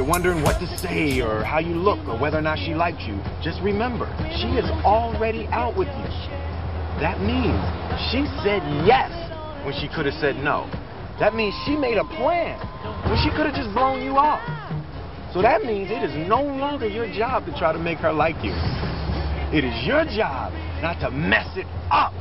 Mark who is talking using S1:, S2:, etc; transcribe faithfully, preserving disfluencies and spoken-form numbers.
S1: wondering what to say or how you look or whether or not she liked you, just remember, she is already out with you. That means she said yes when she could have said no. That means she made a plan when she could have just blown you off. So that means it is no longer your job to try to make her like you. It is your job not to mess it up.